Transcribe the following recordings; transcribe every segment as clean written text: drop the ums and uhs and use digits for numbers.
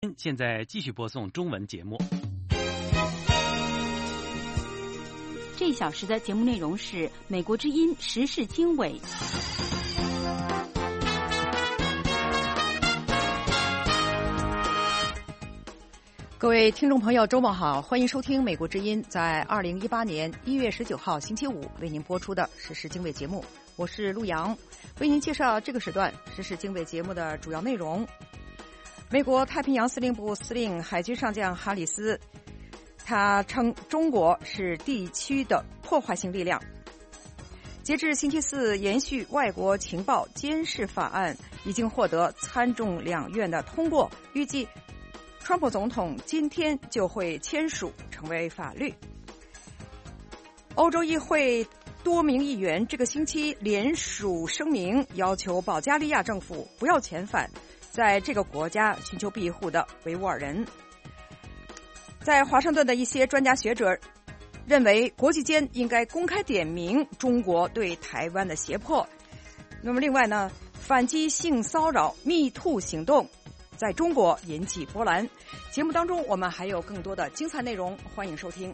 现在继续播送中文节目。 这一小时的节目内容是美国之音时事经纬。 各位听众朋友，周末好，欢迎收听美国之音在2018年1月19号星期五为您播出的时事经纬节目，我是陆洋，为您介绍这个时段时事经纬节目的主要内容。美国太平洋司令部司令海军上将哈里斯，他称中国是地区的破坏性力量。截至星期四，延续外国情报监视法案已经获得参众两院的通过，预计川普总统今天就会签署成为法律。欧洲议会多名议员这个星期联署声明，要求保加利亚政府不要遣返在这个国家寻求庇护的维吾尔人。在华盛顿的一些专家学者认为，国际间应该公开点名中国对台湾的胁迫。那么另外呢，反击性骚扰 MeToo 行动在中国引起波澜。节目当中我们还有更多的精彩内容，欢迎收听。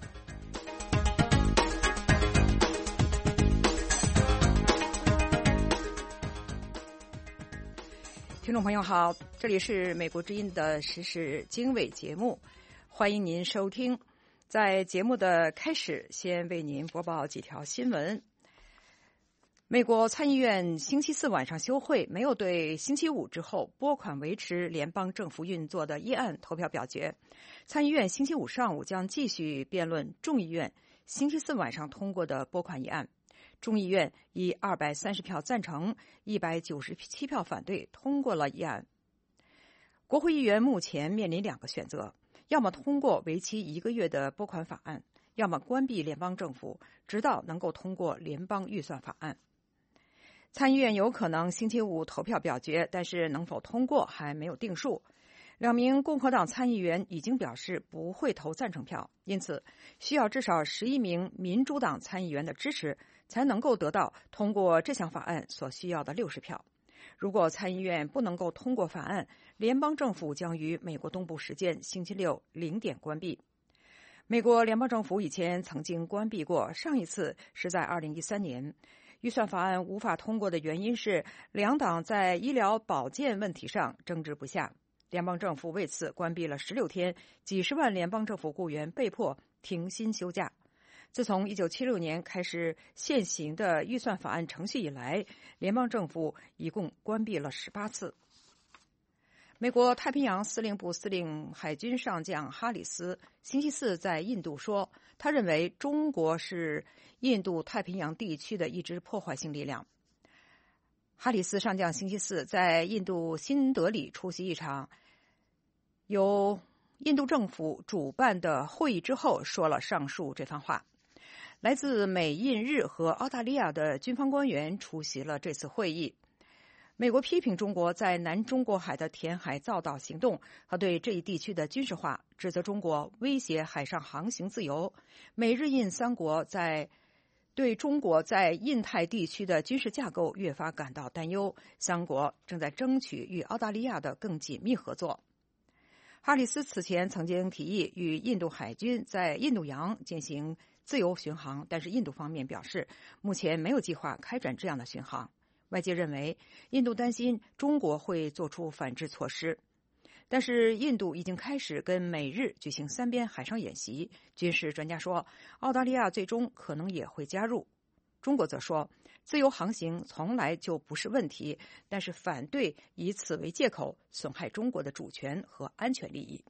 听众朋友好，这里是美国之音的时事经纬节目，欢迎您收听。在节目的开始，先为您播报几条新闻。美国参议院星期四晚上休会，没有对星期五之后拨款维持联邦政府运作的议案投票表决。参议院星期五上午将继续辩论众议院星期四晚上通过的拨款议案。众议院以230票赞成、197票反对通过了议案。国会议员目前面临两个选择，要么通过为期1个月的拨款法案，要么关闭联邦政府，直到能够通过联邦预算法案。参议院有可能星期五投票表决，但是能否通过还没有定数。2名共和党参议员已经表示不会投赞成票，因此需要至少11名民主党参议员的支持，才能够得到通过这项法案所需要的60票。如果参议院不能够通过法案，联邦政府将于美国东部时间星期六0点关闭。美国联邦政府以前曾经关闭过，上一次是在2013年。预算法案无法通过的原因是两党在医疗保健问题上争执不下。联邦政府为此关闭了16天，几十万联邦政府雇员被迫停薪休假。自从1976年开始现行的预算法案程序以来，联邦政府一共关闭了18次。美国太平洋司令部司令海军上将哈里斯星期四在印度说，他认为中国是印度太平洋地区的一支破坏性力量。哈里斯上将星期四在印度新德里出席一场由印度政府主办的会议之后，说了上述这番话。来自美、印、日和澳大利亚的军方官员出席了这次会议。美国批评中国在南中国海的填海造岛行动和对这一地区的军事化，指责中国威胁海上航行自由。美日印三国对中国在印太地区的军事架构越发感到担忧，三国正在争取与澳大利亚的更紧密合作。哈里斯此前曾经提议与印度海军在印度洋进行自由巡航，但是印度方面表示目前没有计划开展这样的巡航。外界认为印度担心中国会做出反制措施，但是印度已经开始跟美日举行3边海上演习。军事专家说，澳大利亚最终可能也会加入。中国则说，自由航行从来就不是问题，但是反对以此为借口损害中国的主权和安全利益。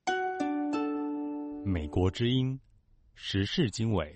美国之音时事经纬。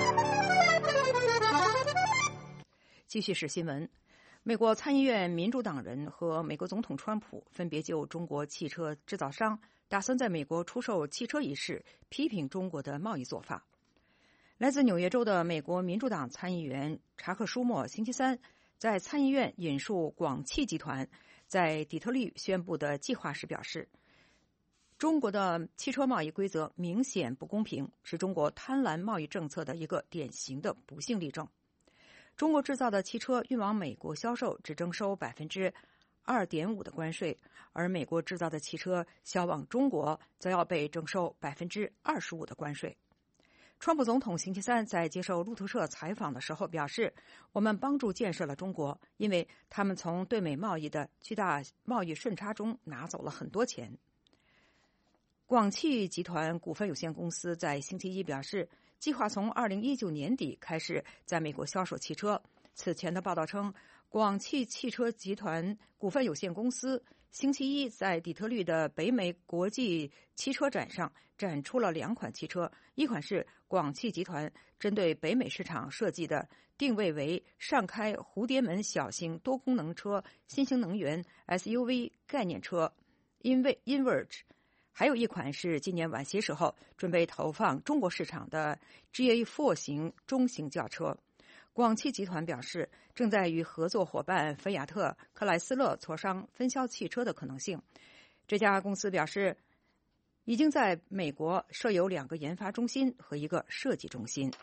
继续是新闻。美国参议院民主党人和美国总统川普分别就中国汽车制造商打算在美国出售汽车一事批评中国的贸易做法。来自纽约州的美国民主党参议员查克·舒默星期三在参议院引述广汽集团在底特律宣布的计划时表示，中国的汽车贸易规则明显不公平，是中国贪婪贸易政策的一个典型的不幸例证。中国制造的汽车运往美国销售只征收 2.5%的关税，而美国制造的汽车销往中国则要被征收25%的关税。川普总统星期三在接受路透社采访的时候表示，我们帮助建设了中国，因为他们从对美贸易的巨大贸易顺差中拿走了很多钱。广汽集团股份有限公司在星期一表示，计划从2019年底开始在美国销售汽车。此前的报道称，广汽汽车集团股份有限公司星期一在底特律的北美国际汽车展上展出了2款汽车，一款是广汽集团针对北美市场设计的定位为上开蝴蝶门小型多功能车新型能源 SUV 概念车 Inverge， 还有一款是今年晚些时候准备投放中国市场的 GA4 型中型轿车。广汽集团表示，正在与合作伙伴菲亚特克莱斯勒磋商分销汽车的可能性。这家公司表示，已经在美国设有2个研发中心和1个设计中心。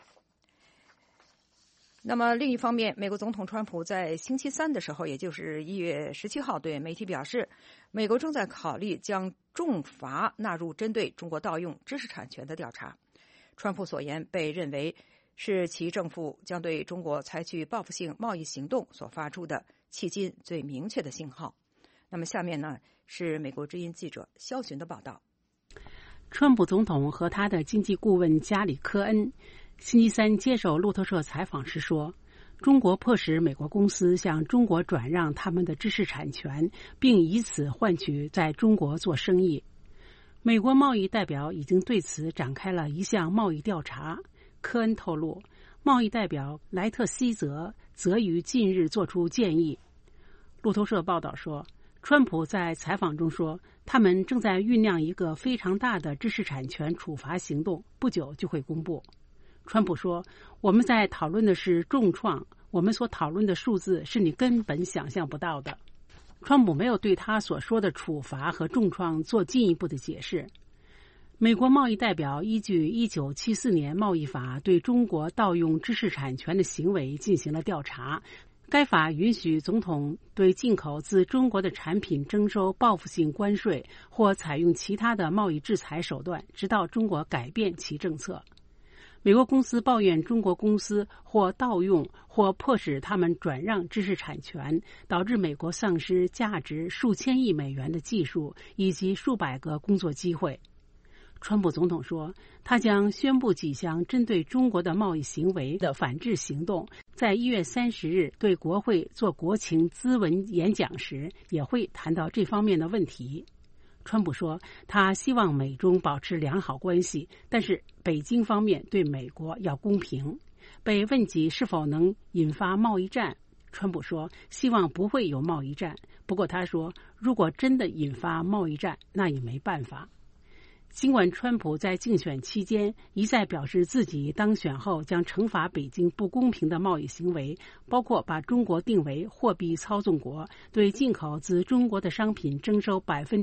那么另一方面，美国总统川普在星期三的时候，也就是1月17号，对媒体表示，美国正在考虑将重罚纳入针对中国盗用知识产权的调查。川普所言被认为是其政府将对中国采取报复性贸易行动所发出的迄今最明确的信号。那么下面呢，是美国之音记者肖寻的报道。 川普总统和他的经济顾问加里·科恩星期三接受路透社采访时说，中国迫使美国公司向中国转让他们的知识产权，并以此换取在中国做生意。美国贸易代表已经对此展开了一项贸易调查。科恩透露，贸易代表莱特希泽则于近日作出建议。路透社报道说，川普在采访中说，他们正在酝酿一个非常大的知识产权处罚行动，不久就会公布。川普说，我们在讨论的是重创，我们所讨论的数字是你根本想象不到的。川普没有对他所说的处罚和重创做进一步的解释。美国贸易代表依据1974年贸易法对中国盗用知识产权的行为进行了调查。该法允许总统对进口自中国的产品征收报复性关税或采用其他的贸易制裁手段，直到中国改变其政策。美国公司抱怨中国公司或盗用或迫使他们转让知识产权，导致美国丧失价值数千亿美元的技术以及数百个工作机会。川普总统说，他将宣布几项针对中国的贸易行为的反制行动，在1月30日对国会做国情咨文演讲时也会谈到这方面的问题。川普说，他希望美中保持良好关系，但是北京方面对美国要公平。被问及是否能引发贸易战，川普说，希望不会有贸易战。不过他说，如果真的引发贸易战，那也没办法。尽管川普在竞选期间一再表示自己当选后将惩罚北京不公平的贸易行为，包括把中国定为货币操纵国，对进口自中国的商品征收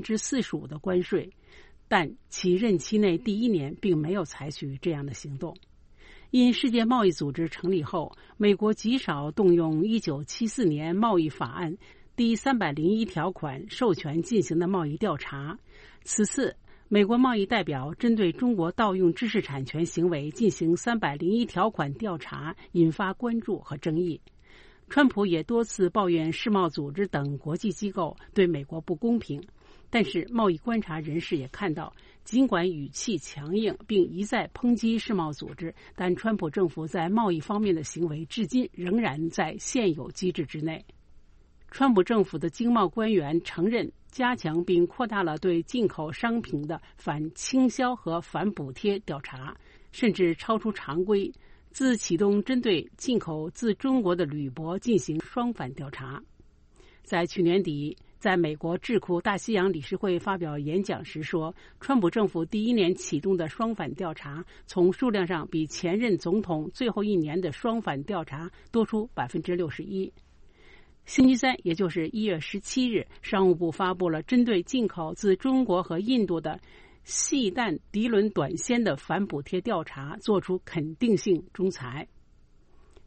45%的关税，但其任期内第1年并没有采取这样的行动。因世界贸易组织成立后，美国极少动用1974年贸易法案第301条款授权进行的贸易调查。此次美国贸易代表针对中国盗用知识产权行为进行301条款调查，引发关注和争议。川普也多次抱怨世贸组织等国际机构对美国不公平，但是贸易观察人士也看到，尽管语气强硬并一再抨击世贸组织，但川普政府在贸易方面的行为至今仍然在现有机制之内。川普政府的经贸官员承认加强并扩大了对进口商品的反倾销和反补贴调查，甚至超出常规，自启动针对进口自中国的铝箔进行双反调查。在去年底，在美国智库大西洋理事会发表演讲时说，川普政府第1年启动的双反调查从数量上比前任总统最后1年的双反调查多出61%。星期三，也就是1月17日，商务部发布了针对进口自中国和印度的细弹涤纶短纤的反补贴调查作出肯定性仲裁。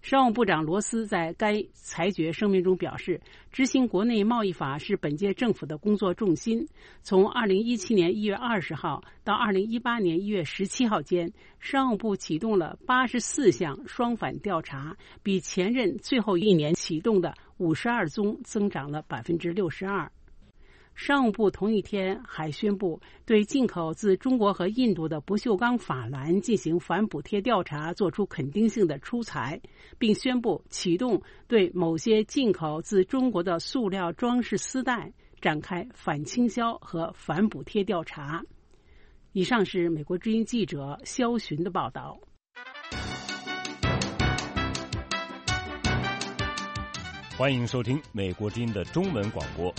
商务部长罗斯在该裁决声明中表示，执行国内贸易法是本届政府的工作重心。从2017年1月20号到2018年1月17号间，商务部启动了84项双反调查，比前任最后一年启动的52宗增长了62%。商务部同一天还宣布对进口自中国和印度的不锈钢法兰进行反补贴调查，作出肯定性的出裁，并宣布启动对某些进口自中国的塑料装饰丝带展开反倾销和反补贴调查。以上是美国之音记者肖寻的报道。 欢迎收听美国之音的中文广播。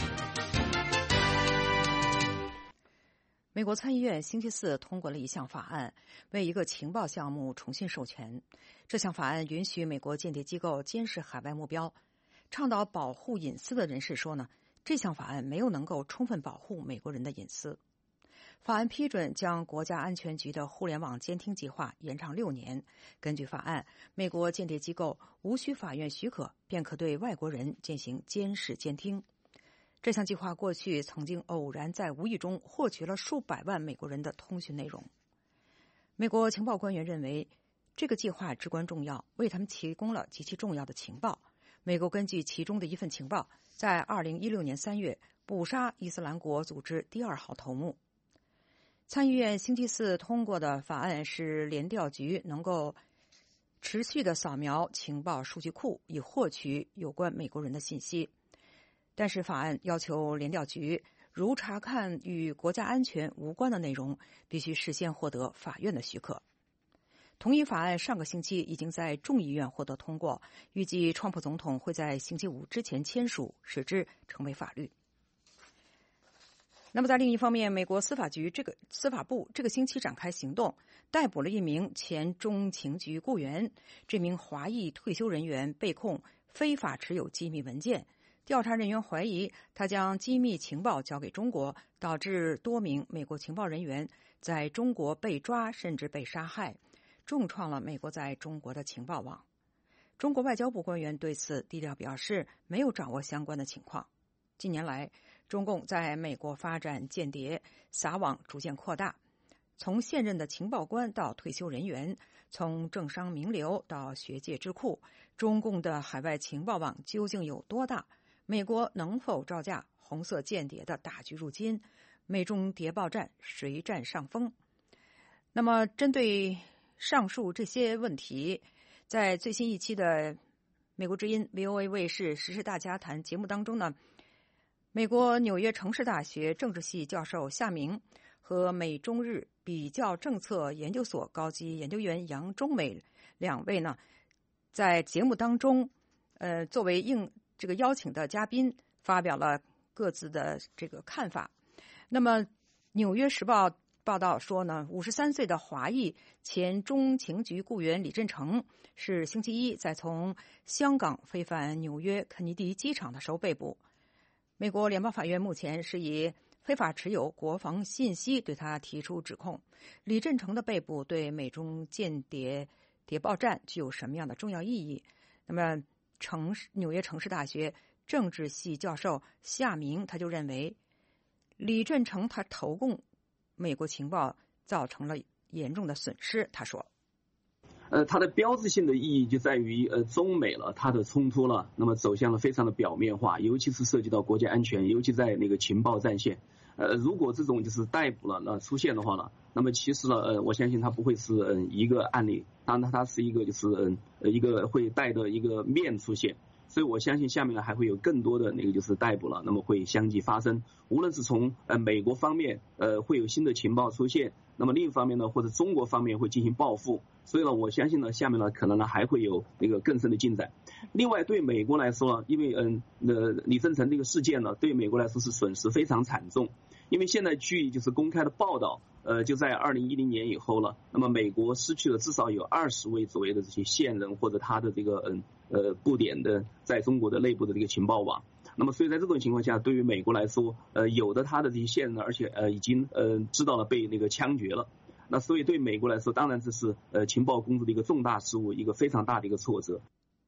美国参议院星期四通过了一项法案，为一个情报项目重新授权。这项法案允许美国间谍机构监视海外目标。倡导保护隐私的人士说呢，这项法案没有能够充分保护美国人的隐私。法案批准将国家安全局的互联网监听计划延长6年。根据法案，美国间谍机构无需法院许可便可对外国人进行监视监听。这项计划过去曾经偶然在无意中获取了数百万美国人的通讯内容。美国情报官员认为，这个计划至关重要，为他们提供了极其重要的情报。美国根据其中的一份情报，在2016年3月捕杀伊斯兰国组织第2号头目。参议院星期四通过的法案使联调局能够持续地扫描情报数据库，以获取有关美国人的信息。但是法案要求联调局如查看与国家安全无关的内容，必须事先获得法院的许可。同一法案上个星期已经在众议院获得通过，预计川普总统会在星期五之前签署，使之成为法律。那么在另一方面，美国司法部这个星期展开行动，逮捕了一名前中情局雇员。这名华裔退休人员被控非法持有机密文件。调查人员怀疑他将机密情报交给中国，导致多名美国情报人员在中国被抓甚至被杀害，重创了美国在中国的情报网。中国外交部官员对此低调表示，没有掌握相关的情况。近年来，中共在美国发展间谍，撒网逐渐扩大，从现任的情报官到退休人员，从政商名流到学界智库，中共的海外情报网究竟有多大？美国能否招架红色间谍的大举入侵？美中谍报战谁占上风？那么针对上述这些问题，在最新一期的美国之音 VOA 卫视时事大家谈节目当中呢，美国纽约城市大学政治系教授夏明和美中日比较政策研究所高级研究员杨中美两位呢，在节目当中作为这个邀请的嘉宾，发表了各自的这个看法。那么《纽约时报》报道说呢，53岁的华裔前中情局雇员李振成是星期一在从香港飞返纽约肯尼迪机场的时候被捕。美国联邦法院目前是以非法持有国防信息对他提出指控。李振成的被捕对美中间谍谍报战具有什么样的重要意义？那么纽约城市大学政治系教授夏明他就认为，李振成他投共美国情报造成了严重的损失。他说， 它的标志性的意义就在于中美了它的冲突了，那么走向了非常的表面化，尤其是涉及到国家安全，尤其在那个情报战线。如果这种就是逮捕了出现的话呢，那么其实呢我相信它不会是一个案例，当然它是一个就是一个会带的一个面出现。所以我相信下面呢还会有更多的那个就是逮捕了，那么会相继发生。无论是从美国方面会有新的情报出现，那么另一方面呢或者中国方面会进行报复。所以呢我相信呢下面呢可能呢还会有那个更深的进展。另外对美国来说呢，因为李振成这个事件呢对美国来说是损失非常惨重。因为现在据就是公开的报道，就在2010年以后了，那么美国失去了至少有20位左右的这些线人或者他的这个布点的在中国的内部的这个情报网。那么所以在这种情况下，对于美国来说，有的他的这些线人，而且已经知道了被那个枪决了。那所以对美国来说，当然这是情报工作的一个重大失误，一个非常大的一个挫折。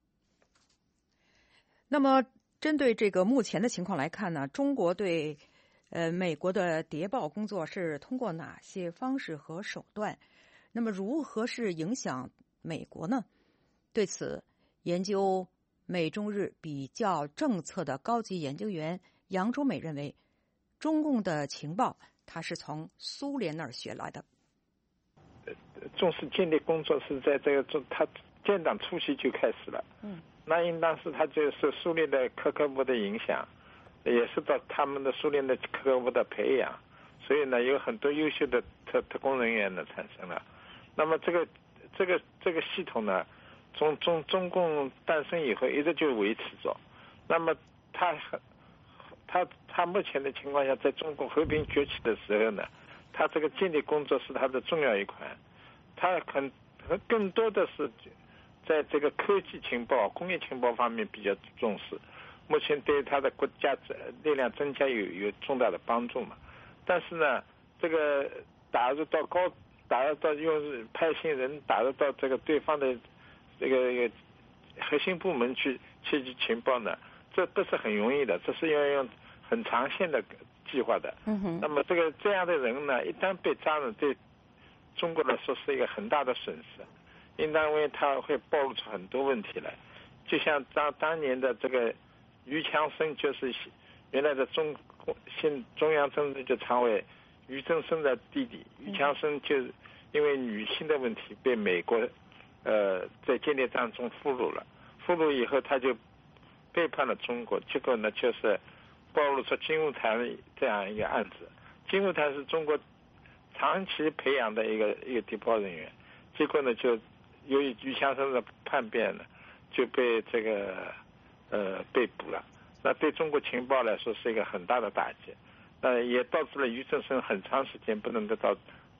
那么针对这个目前的情况来看呢，中国对美国的谍报工作是通过哪些方式和手段？那么如何是影响美国呢？对此，研究美中日比较政策的高级研究员杨周美认为，中共的情报它是从苏联那儿学来的。 重视间谍工作是在这个他建党初期就开始了。那应当是他就是苏联的科科部的影响，也是到他们的苏联的科科部的培养，所以呢，有很多优秀的特工人员呢产生了。那么这个系统呢，从中共诞生以后一直就维持着。那么他目前的情况下，在中国和平崛起的时候呢，他这个间谍工作是他的重要一环。他更多的是在这个科技情报、工业情报方面比较重视。目前对他的国家力量增加有重大的帮助嘛。但是呢，这个打入到用派遣人打入到这个对方的这个核心部门去窃取情报呢，这不是很容易的，这是要用很长线的计划的。那么这样的人呢，一旦被抓了，对中国来说是一个很大的损失，应当为他会暴露出很多问题来。就像当年的这个于强生，就是原来的中央政治局常委于正声的弟弟。于强生就因为女性的问题被美国在间谍战中俘虏了，俘虏以后他就背叛了中国，结果呢就是暴露出金务台这样一个案子。金务台是中国长期培养的一个谍报人员，结果呢就由于于强生的叛变呢，就被这个被捕了。那对中国情报来说是一个很大的打击，也导致了于正声很长时间不能得到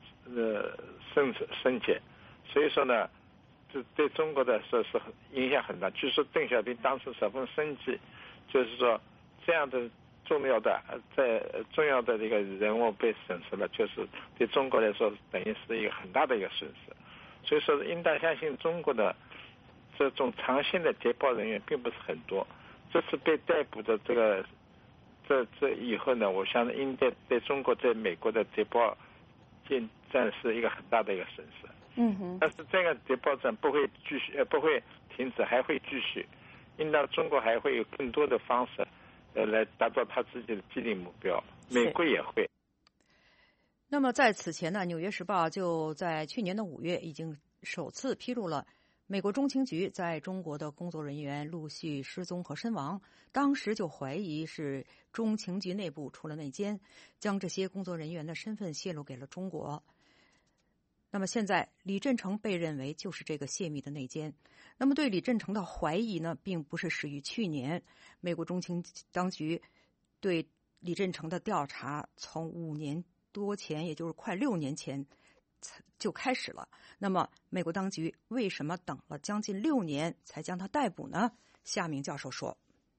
升阶。所以说呢，这对中国的说是影响很大。据说邓小平当时十分生气，就是说这样的重要的这个人物被损失了，就是对中国来说等于是一个很大的一个损失。所以说应当相信中国的这种长线的谍报人员并不是很多。这次被逮捕的这以后呢，我相信应该对中国在美国的谍报战是一个很大的一个损失。但是这个谍报战不会停止，还会继续。应当中国还会有更多的方式来达到他自己的既定目标，美国也会。 那么在此前呢，《纽约时报》就在去年的5月已经首次披露了美国中情局在中国的工作人员陆续失踪和身亡，当时就怀疑是中情局内部出了内奸，将这些工作人员的身份泄露给了中国。那么现在李振成被认为就是这个泄密的内奸。那么对李振成的怀疑呢，并不是始于去年，美国中情当局对李振成的调查从5年多前，也就是快6年前就开始了。那么美国当局为什么等了将近6年才将他逮捕呢？夏明教授说，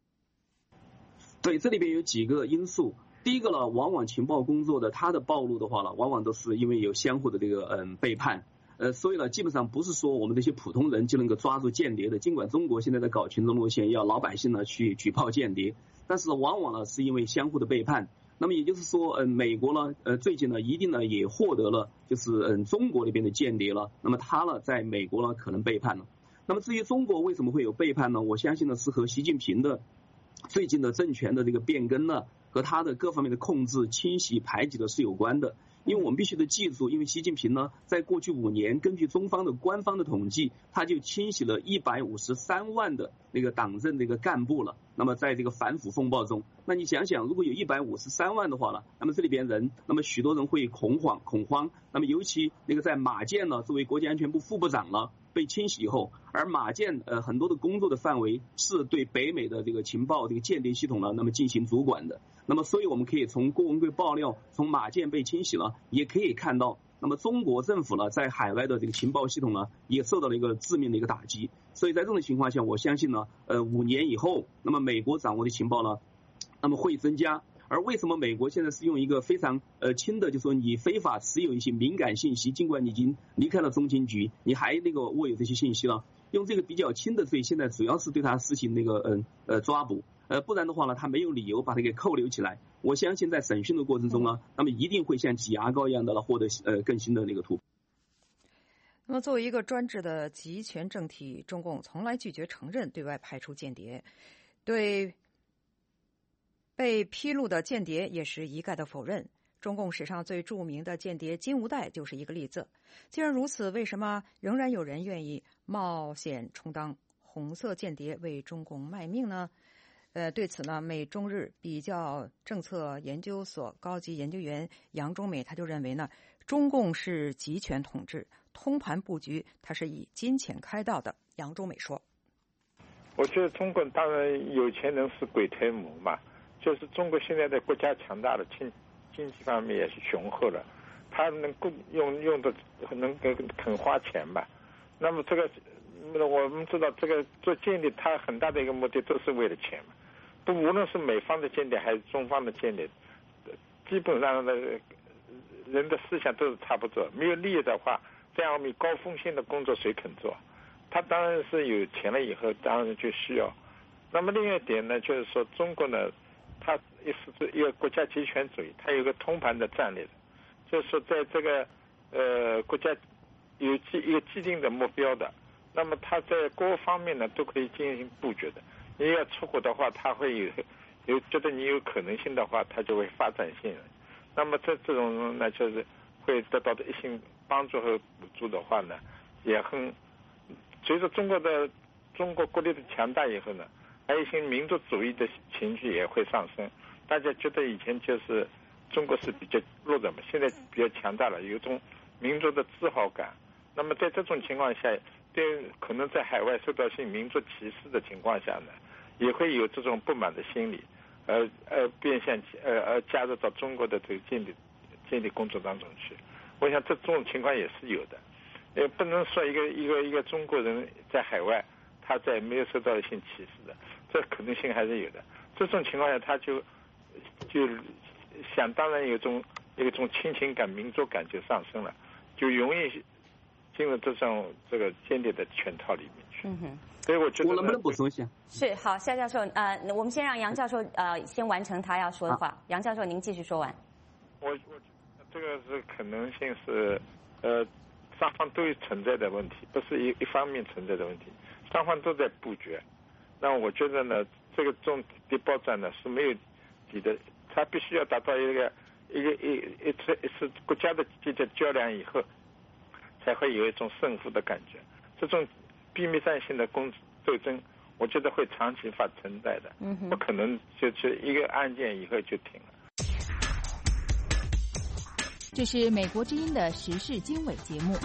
对，这里边有几个因素。第一个呢，往往情报工作的它的暴露的话呢，往往都是因为有相互的这个背叛。所以呢，基本上不是说我们这些普通人就能够抓住间谍的。尽管中国现在在搞群众路线，要老百姓呢去举报间谍，但是往往呢是因为相互的背叛。那么也就是说，美国呢，最近呢一定呢也获得了就是中国那边的间谍了。那么他呢在美国呢可能背叛了。那么至于中国为什么会有背叛呢？我相信呢是和习近平的最近的政权的这个变更呢，和他的各方面的控制、清洗、排挤的是有关的。因为我们必须得记住，因为习近平呢，在过去5年，根据中方的官方的统计，他就清洗了153万的那个党政的一个干部了。那么在这个反腐风暴中，那你想想，如果有153万的话呢，那么这里边人，那么许多人会恐慌。那么尤其那个在马建呢，作为国家安全部副部长了，被清洗以后，而马建很多的工作的范围是对北美的这个情报这个间谍系统呢，那么进行主管的。那么所以我们可以从郭文贵爆料，从马建被清洗了，也可以看到，那么中国政府呢在海外的这个情报系统呢也受到了一个致命的一个打击。所以在这种情况下，我相信呢5年以后，那么美国掌握的情报呢那么会增加， 而为什么美国现在是用一个非常轻的，就说你非法持有一些敏感信息，尽管你已经离开了中情局，你还握有这些信息了，用这个比较轻的罪，现在主要是对他实行抓捕，不然的话呢，他没有理由把他给扣留起来。我相信在审讯的过程中呢，他们一定会像挤牙膏一样的获得更新的突破。 那么，作为一个专制的集权政体，中共从来拒绝承认对外派出间谍，对被披露的间谍也是一概的否认。中共史上最著名的间谍金无代就是一个例子。既然如此，为什么仍然有人愿意冒险充当红色间谍为中共卖命呢？对此呢，美中日比较政策研究所高级研究员杨忠美他就认为呢，中共是集权统治，通盘布局它是以金钱开道的。杨忠美说：“ 我觉得中国当然有钱人是鬼推磨嘛，就是中国现在的国家强大了，经济方面也是雄厚了，他能够用的能肯花钱嘛。那么这个我们知道，这个做间谍，他很大的一个目的都是为了钱嘛。不，无论是美方的间谍还是中方的间谍，基本上的人的思想都是差不多。没有利益的话，这样高风险的工作谁肯做？他当然是有钱了以后，当然就需要。那么另外一点呢，就是说中国呢，它也是一个国家集权主义，它有一个通盘的战略的，就是说在这个国家有一个既定的目标的，那么它在各方面呢都可以进行布局的。你要出国的话，它会有觉得你有可能性的话，它就会发展性。那么这种呢，就是会得到的一些帮助和补助的话呢，也很随着中国国力的强大以后呢，还有一些民族主义的情绪也会上升。大家觉得以前就是中国是比较弱的嘛，现在比较强大了，有一种民族的自豪感。那么在这种情况下，对可能在海外受到性民族歧视的情况下呢，也会有这种不满的心理，变相加入到中国的这个间谍工作当中去。我想这种情况也是有的，也不能说一个中国人在海外他在没有受到性歧视的，这可能性还是有的。这种情况下，他就想当然有一种亲情感、民族感就上升了，就容易进入这个间谍的圈套里面去。所以我觉得， 我能不能补充一下？ 是，好，夏教授，我们先让杨教授先完成他要说的话。杨教授，您继续说完。 我觉得这个是可能性是双方都有存在的问题，不是一方面存在的问题，双方都在布局。那我觉得呢，这个中谍报战呢是没有底的，它必须要达到一次国家的这个较量以后，才会有一种胜负的感觉。这种秘密战性的斗争，我觉得会长期存在的，不可能就一个案件以后就停了。 这是美国之音的时事经纬节目。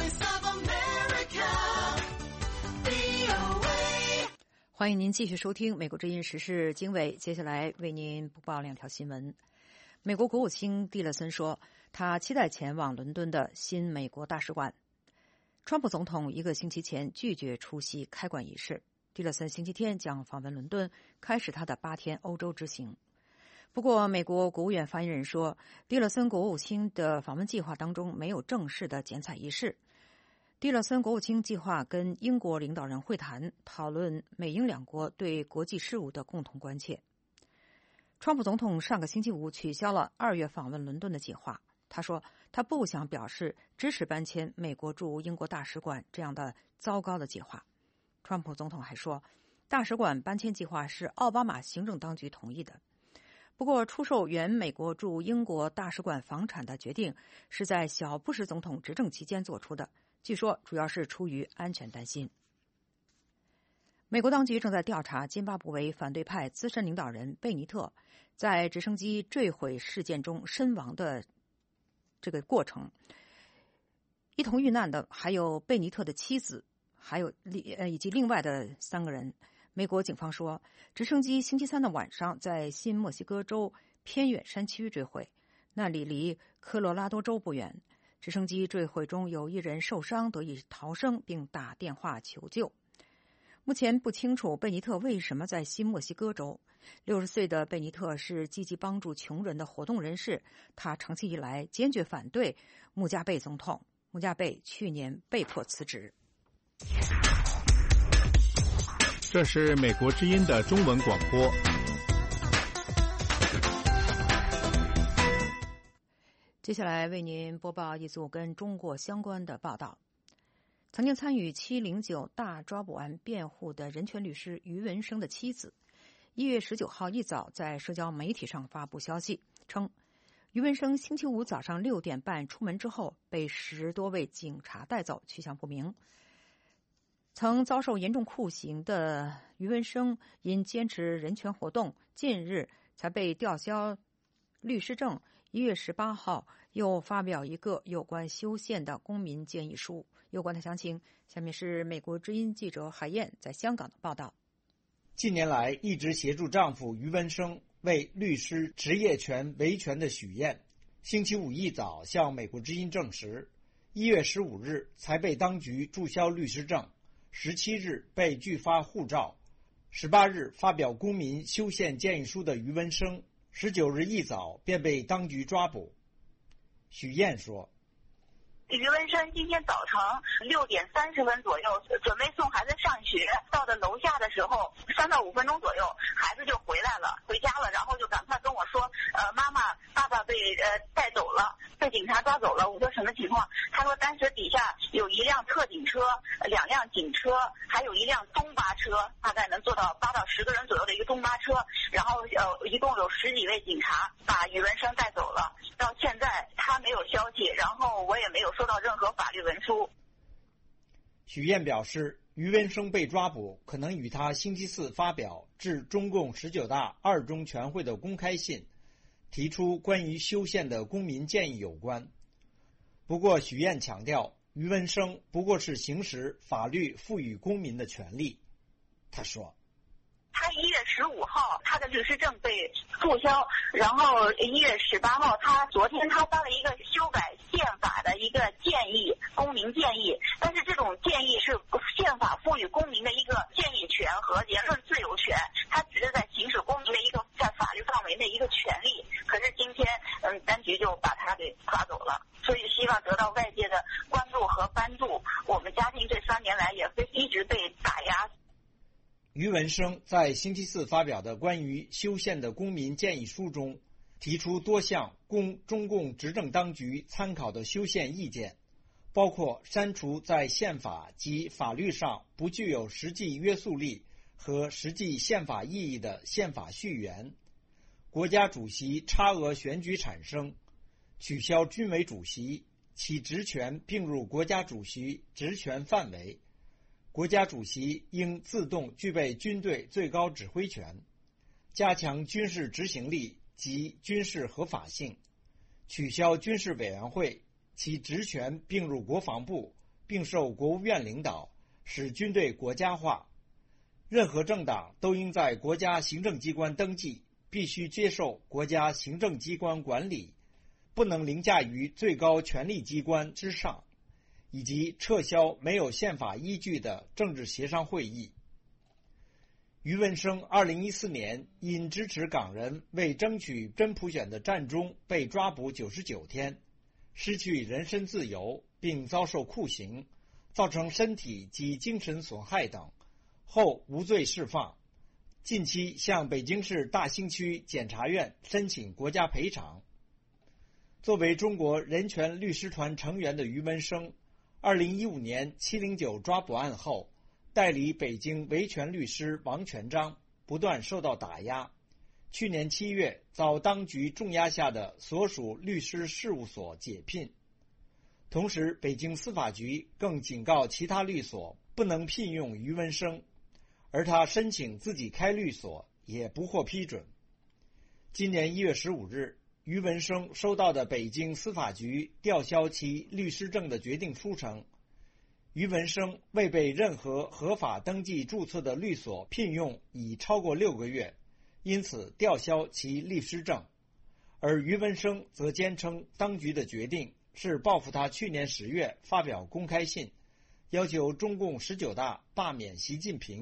欢迎您继续收听美国之音时事经纬，接下来为您播报两条新闻。美国国务卿蒂勒森说，他期待前往伦敦的新美国大使馆。川普总统1个星期前拒绝出席开馆仪式，蒂勒森星期天将访问伦敦，开始他的8天欧洲之行。不过，美国国务院发言人说，蒂勒森国务卿的访问计划当中没有正式的剪彩仪式。蒂勒森国务卿计划跟英国领导人会谈，讨论美英两国对国际事务的共同关切。川普总统上个星期五取消了2月访问伦敦的计划。他说，他不想表示支持搬迁美国驻英国大使馆这样的糟糕的计划。川普总统还说，大使馆搬迁计划是奥巴马行政当局同意的。不过，出售原美国驻英国大使馆房产的决定是在小布什总统执政期间做出的，据说主要是出于安全担心。美国当局正在调查津巴布韦反对派资深领导人贝尼特在直升机坠毁事件中身亡的这个过程。一同遇难的还有贝尼特的妻子，还有以及另外的3个人。美国警方说，直升机星期3的晚上在新墨西哥州偏远山区坠毁，那里离科罗拉多州不远。直升机坠毁中有1人受伤得以逃生并打电话求救。 目前不清楚贝尼特为什么在新墨西哥州。60岁的贝尼特是积极帮助穷人的活动人士，他长期以来坚决反对穆加贝总统。穆加贝去年被迫辞职。 这是美国之音的中文广播。 接下来为您播报一组跟中国相关的报道。曾经参与709大抓捕案辩护的人权律师于文生的妻子1月19号一早在社交媒体上发布消息，称于文生星期五早上6点半出门之后被10多位警察带走，去向不明。曾遭受严重酷刑的于文生因坚持人权活动，近日才被吊销律师证。1月18号又发表一个有关修宪的公民建议书。有关的详情，下面是美国之音记者海燕在香港的报道。 近年来一直协助丈夫于文生为律师职业权维权的许燕，星期五一早向美国之音证实，1月15日才被当局注销律师证，17日被拒发护照，18日发表公民修宪建议书的于文生19日一早便被当局抓捕。许燕说， 于文生今天早晨6点30分左右准备送孩子上学，到了楼下的时候3到5分钟左右孩子就回来了，回家了，然后就赶快跟我说妈妈爸爸被带走了，被警察抓走了。我说什么情况？他说当时底下有一辆特警车，2辆警车，还有一辆中巴车，大概能坐到8到10个人左右的一个中巴车，然后一共有10几位警察把于文生带走了。到现在他没有消息，然后我也没有收到任何法律文书。 许燕表示，于文生被抓捕可能与他星期四发表致中共19大2中全会的公开信提出关于修宪的公民建议有关。不过许燕强调，于文生不过是行使法律赋予公民的权利。他说， 他1月15号他的律师证被注销，然后1月18号昨天他发了一个修改宪法的一个建议，公民建议，但是这种建议是宪法赋予公民的一个建议权和言论自由权，他只是在行使公民的一个在法律范围内一个权利。可是今天当局就把他给抓走了，所以希望得到外界的关注和帮助。我们家庭这3年来也一直被打压。 于文生在星期四发表的关于修宪的公民建议书中提出多项供中共执政当局参考的修宪意见，包括删除在宪法及法律上不具有实际约束力和实际宪法意义的宪法序言，国家主席差额选举产生，取消军委主席，其职权并入国家主席职权范围，国家主席应自动具备军队最高指挥权，加强军事执行力及军事合法性，取消军事委员会，其职权并入国防部，并受国务院领导，使军队国家化。任何政党都应在国家行政机关登记，必须接受国家行政机关管理，不能凌驾于最高权力机关之上，以及撤销没有宪法依据的政治协商会议。于文生2014年因支持港人为争取真普选的战中被抓捕99天，失去人身自由，并遭受酷刑，造成身体及精神损害等，后无罪释放。近期向北京市大兴区检察院申请国家赔偿。作为中国人权律师团成员的于文生，2015年709抓捕案后，代理北京维权律师王全章，不断受到打压。去年7月遭当局重压下的所属律师事务所解聘。同时，北京司法局更警告其他律所不能聘用于文生，而他申请自己开律所也不获批准。今年1月15日，于文生收到的北京司法局吊销其律师证的决定书称，于文生未被任何合法登记注册的律所聘用已超过6个月，因此吊销其律师证。而于文生则坚称当局的决定是报复他去年10月发表公开信，要求中共19大罢免习近平，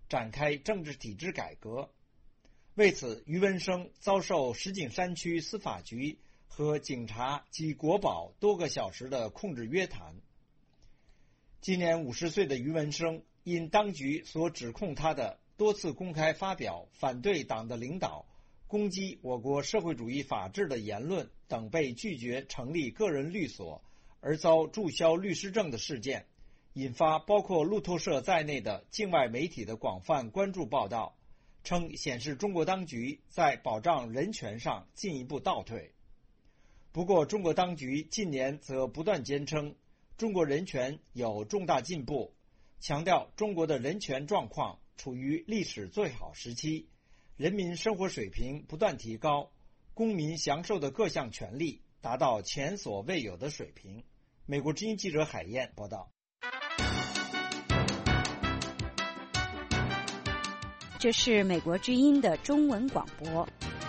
展开政治体制改革。为此，于文生遭受石景山区司法局和警察及国保多个小时的控制约谈。今年50岁的于文生因当局所指控他的多次公开发表反对党的领导、攻击我国社会主义法治的言论等被拒绝成立个人律所而遭注销律师证的事件，引发包括路透社在内的境外媒体的广泛关注报道，称显示中国当局在保障人权上进一步倒退。不过，中国当局近年则不断坚称中国人权有重大进步，强调中国的人权状况处于历史最好时期，人民生活水平不断提高，公民享受的各项权利达到前所未有的水平。美国之音记者海燕报道。 这是美国之音的中文广播。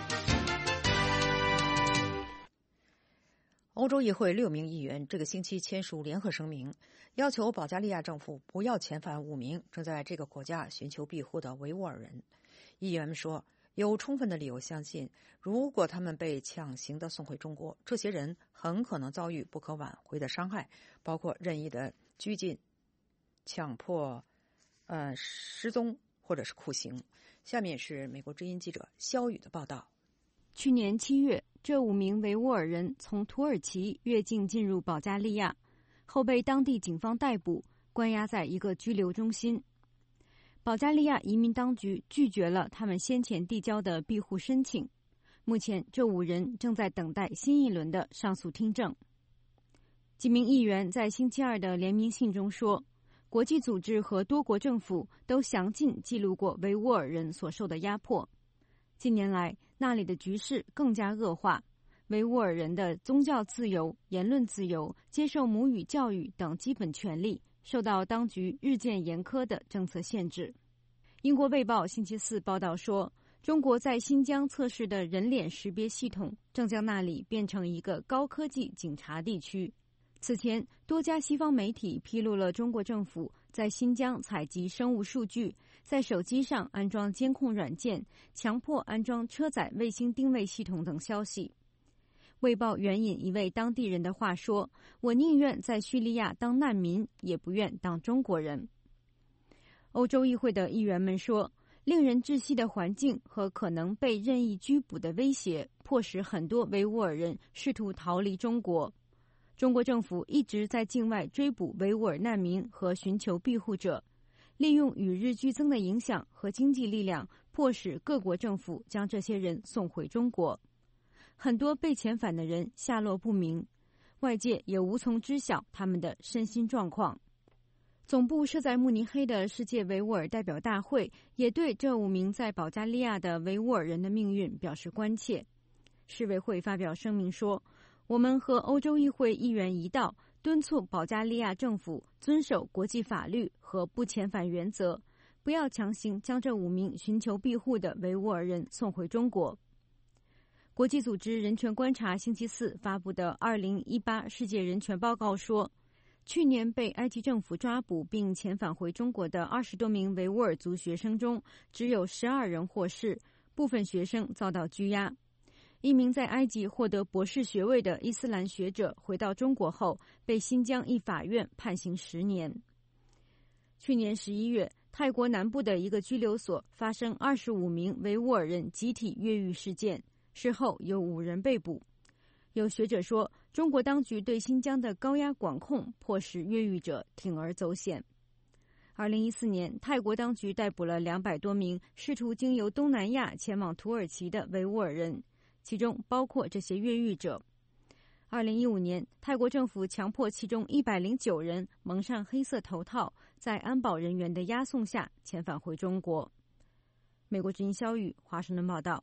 欧洲议会6名议员这个星期签署联合声明，要求保加利亚政府不要遣返5名正在这个国家寻求庇护的维吾尔人。议员们说，有充分的理由相信，如果他们被强行的送回中国，这些人很可能遭遇不可挽回的伤害，包括任意的拘禁、强迫、失踪或者是酷刑。下面是美国之音记者肖宇的报道。 去年7月，这5名维吾尔人从土耳其越境进入保加利亚，后被当地警方逮捕，关押在一个拘留中心。保加利亚移民当局拒绝了他们先前递交的庇护申请。目前，这5人正在等待新一轮的上诉听证。几名议员在星期二的联名信中说，国际组织和多国政府都详尽记录过维吾尔人所受的压迫。近年来，那里的局势更加恶化，维吾尔人的宗教自由、言论自由、接受母语教育等基本权利受到当局日渐严苛的政策限制。英国卫报星期4报道说，中国在新疆测试的人脸识别系统正将那里变成一个高科技警察地区。此前，多家西方媒体披露了中国政府在新疆采集生物数据，在手机上安装监控软件，强迫安装车载卫星定位系统等消息。卫报援引一位当地人的话说，我宁愿在叙利亚当难民，也不愿当中国人。欧洲议会的议员们说，令人窒息的环境和可能被任意拘捕的威胁，迫使很多维吾尔人试图逃离中国。中国政府一直在境外追捕维吾尔难民和寻求庇护者，利用与日俱增的影响和经济力量，迫使各国政府将这些人送回中国。很多被遣返的人下落不明，外界也无从知晓他们的身心状况。总部设在慕尼黑的世界维吾尔代表大会也对这5名在保加利亚的维吾尔人的命运表示关切。世委会发表声明说，我们和欧洲议会议员一道，敦促保加利亚政府遵守国际法律和不遣返原则，不要强行将这5名寻求庇护的维吾尔人送回中国。国际组织人权观察星期4发布的2018世界人权报告说，去年被埃及政府抓捕并遣返回中国的20多名维吾尔族学生中，只有12人获释，部分学生遭到拘押。一名在埃及获得博士学位的伊斯兰学者回到中国后，被新疆一法院判刑10年。去年11月，泰国南部的一个拘留所发生25名维吾尔人集体越狱事件，事后有5人被捕。有学者说，中国当局对新疆的高压管控迫使越狱者铤而走险。2014年，泰国当局逮捕了200多名试图经由东南亚前往土耳其的维吾尔人，其中包括这些越狱者。2015年，泰国政府强迫其中109人蒙上黑色头套，在安保人员的押送下遣返回中国。美国之音肖宇华盛顿报道。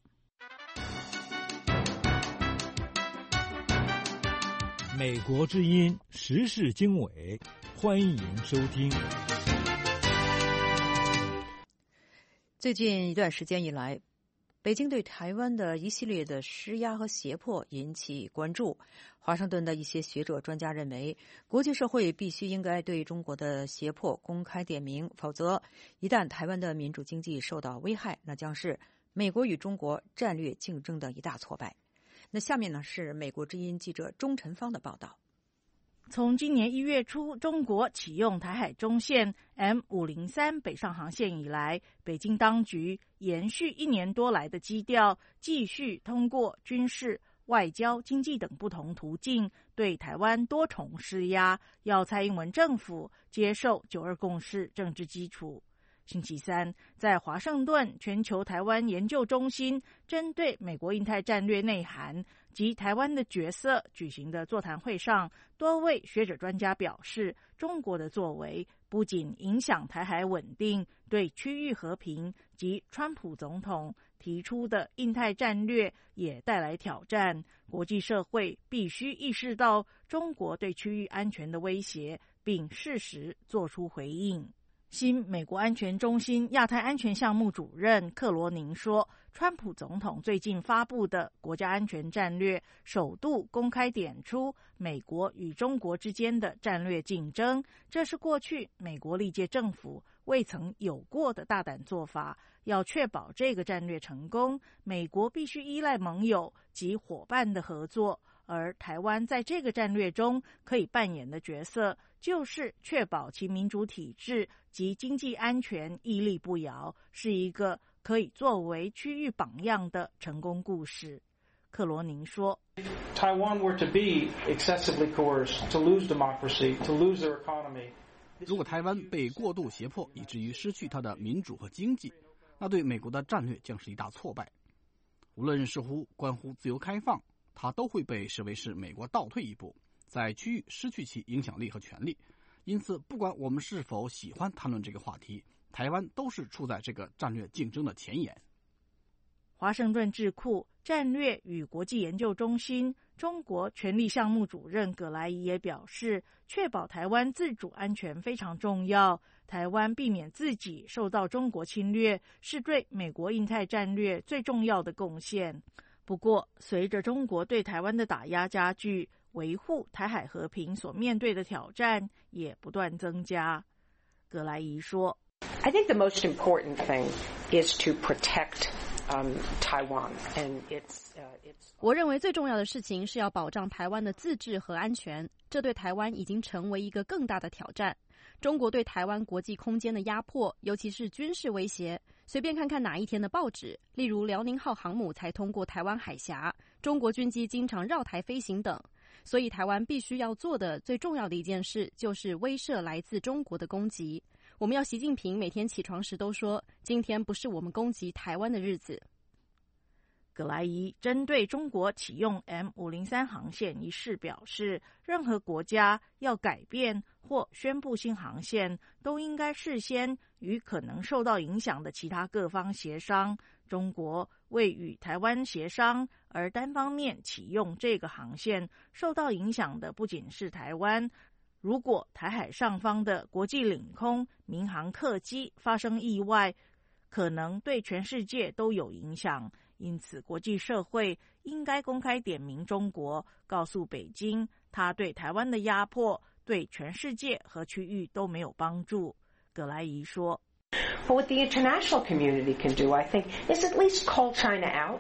美国之音时事经纬，欢迎收听。 最近一段时间以来， 北京对台湾的一系列的施压和胁迫引起关注。华盛顿的一些学者专家认为，国际社会必须应该对中国的胁迫公开点名，否则一旦台湾的民主经济受到危害，那将是美国与中国战略竞争的一大挫败。那下面呢是美国之音记者钟晨芳的报道。 从今年1月初中国启用台海中线 M503 北上航线以来，北京当局延续1年多来的基调，继续通过军事、外交、经济等不同途径对台湾多重施压，要蔡英文政府接受9·2共识政治基础。星期三，在华盛顿全球台湾研究中心针对美国印太战略内涵及台湾的角色举行的座谈会上，多位学者专家表示，中国的作为不仅影响台海稳定，对区域和平及川普总统提出的印太战略也带来挑战。国际社会必须意识到中国对区域安全的威胁，并适时做出回应。新美国安全中心亚太安全项目主任克罗宁说，川普总统最近发布的国家安全战略首度公开点出美国与中国之间的战略竞争，这是过去美国历届政府未曾有过的大胆做法。要确保这个战略成功，美国必须依赖盟友及伙伴的合作，而台湾在这个战略中可以扮演的角色，就是确保其民主体制及经济安全屹立不摇，是一个可以作为区域榜样的成功故事。克罗宁说， Taiwan were to be excessively coerced, to lose democracy, to lose their economy. 如果台湾被过度胁迫，以至于失去它的民主和经济，那对美国的战略将是一大挫败。无论是关乎自由开放，它都会被视为是美国倒退一步，在区域失去其影响力和权力。因此，不管我们是否喜欢谈论这个话题，台湾都是处在这个战略竞争的前沿。 华盛顿智库战略与国际研究中心中国权力项目主任葛莱仪也表示，确保台湾自主安全非常重要，台湾避免自己受到中国侵略，是对美国印太战略最重要的贡献。不过，随着中国对台湾的打压加剧，维护台海和平所面对的挑战也不断增加。葛莱仪说， I think the most important thing is to protect Taiwan and its 我认为最重要的事情是要保障台湾的自治和安全，这对台湾已经成为一个更大的挑战。中国对台湾国际空间的压迫，尤其是军事威胁，随便看看哪一天的报纸，例如辽宁号航母才通过台湾海峡，中国军机经常绕台飞行等。所以台湾必须要做的最重要的一件事，就是威慑来自中国的攻击。我们要习近平每天起床时都说，今天不是我们攻击台湾的日子。 葛莱仪针对中国启用 M503 航线一事表示，任何国家要改变或宣布新航线，都应该事先与可能受到影响的其他各方协商。中国未与台湾协商，而单方面启用这个航线，受到影响的不仅是台湾。如果台海上方的国际领空民航客机发生意外，可能对全世界都有影响。因此，国际社会应该公开点名中国，告诉北京，他对台湾的压迫对全世界和区域都没有帮助。葛莱仪说， But what the international community can do, I think, is at least call China out.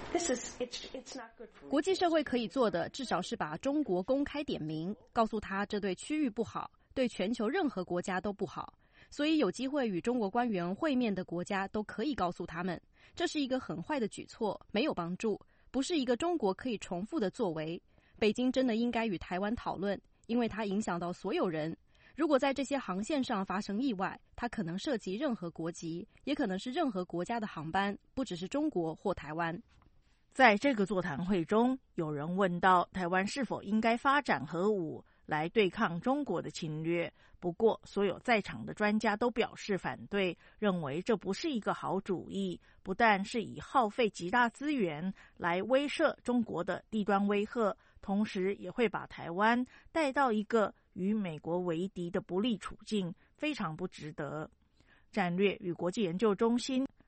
It's not good for 国际社会可以做的，至少是把中国公开点名，告诉他这对区域不好，对全球任何国家都不好。所以有机会与中国官员会面的国家都可以告诉他们，这是一个很坏的举措，没有帮助，不是一个中国可以重复的作为。北京真的应该与台湾讨论，因为它影响到所有人。如果在这些航线上发生意外，它可能涉及任何国籍，也可能是任何国家的航班，不只是中国或台湾。 在这个座谈会中，有人问到台湾是否应该发展核武来对抗中国的侵略。不过，所有在场的专家都表示反对，认为这不是一个好主意，不但是以耗费极大资源来威慑中国的地端威吓，同时也会把台湾带到一个与美国为敌的不利处境，非常不值得。战略与国际研究中心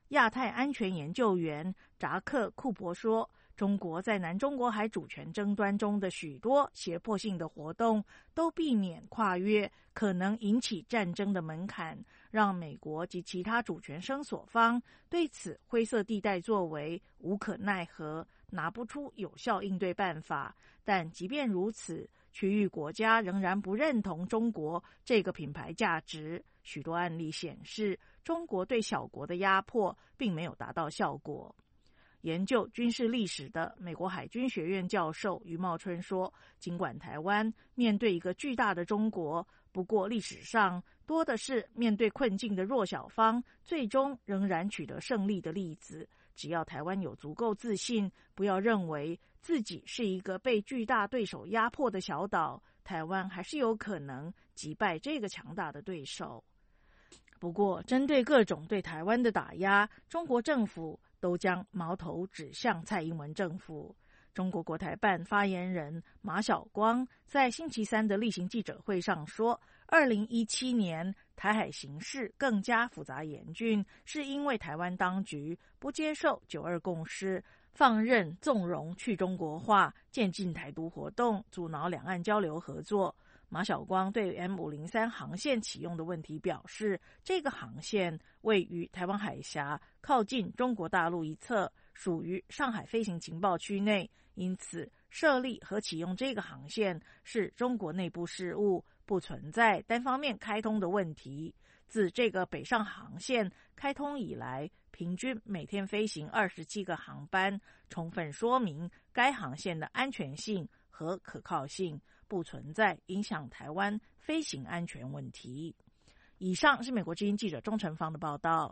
亚太安全研究员扎克·库珀说，中国在南中国海主权争端中的许多胁迫性的活动都避免跨越可能引起战争的门槛，让美国及其他主权声索方对此灰色地带作为无可奈何，拿不出有效应对办法。但即便如此，区域国家仍然不认同中国这个品牌价值。许多案例显示，中国对小国的压迫并没有达到效果。研究军事历史的美国海军学院教授余茂春说，尽管台湾面对一个巨大的中国，不过历史上多的是面对困境的弱小方最终仍然取得胜利的例子。只要台湾有足够自信，不要认为自己是一个被巨大对手压迫的小岛，台湾还是有可能击败这个强大的对手。不过，针对各种对台湾的打压，中国政府都将矛头指向蔡英文政府。中国国台办发言人马晓光在星期三的例行记者会上说，2017年台海形势更加复杂严峻，是因为台湾当局不接受9·2共识，放任纵容去中国化、渐进台独活动，阻挠两岸交流合作。马晓光对 M503 航线启用的问题表示，这个航线位于台湾海峡靠近中国大陆一侧，属于上海飞行情报区内，因此设立和启用这个航线是中国内部事务，不存在单方面开通的问题。自这个北上航线开通以来，平均每天飞行27个航班，充分说明该航线的安全性和可靠性，不存在影响台湾飞行安全问题。以上是美国之音记者钟成芳的报道。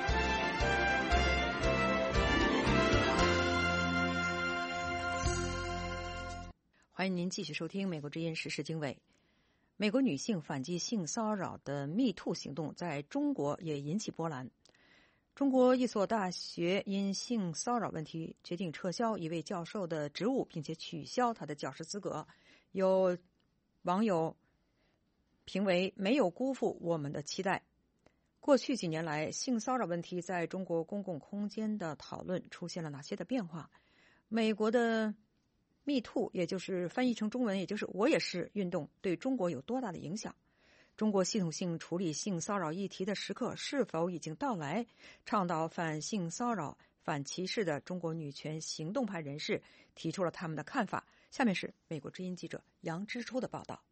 欢迎您继续收听美国之音时事经纬。美国女性反击性骚扰的 MeToo 行动在中国也引起波澜。中国一所大学因性骚扰问题决定撤销一位教授的职务，并且取消他的教师资格。有网友评为没有辜负我们的期待。过去几年来，性骚扰问题在中国公共空间的讨论出现了哪些的变化？美国的 MeToo， 也就是翻译成中文，也就是我也是运动，对中国有多大的影响？中国系统性处理性骚扰议题的时刻是否已经到来？倡导反性骚扰、反歧视的中国女权行动派人士提出了他们的看法。下面是美国之音记者杨之初的报道。